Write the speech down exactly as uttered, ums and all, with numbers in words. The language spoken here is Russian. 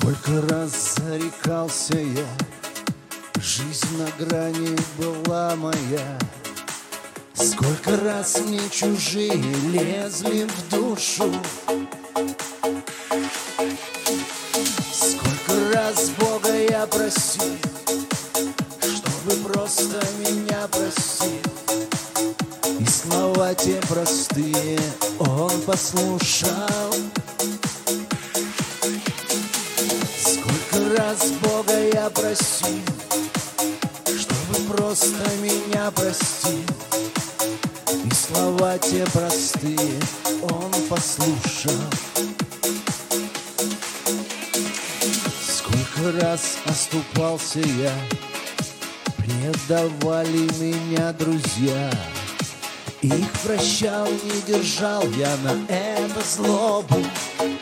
Сколько раз зарекался я, жизнь на грани была моя. Сколько раз мне чужие лезли в душу. Сколько раз Бога я просил, чтобы просто меня простил. И слова те простые он послушал. Сколько раз Бога я просил, чтобы просто меня простил. И слова те простые он послушал. Сколько раз оступался я, предавали меня друзья. Их прощал, не держал я на это злобу.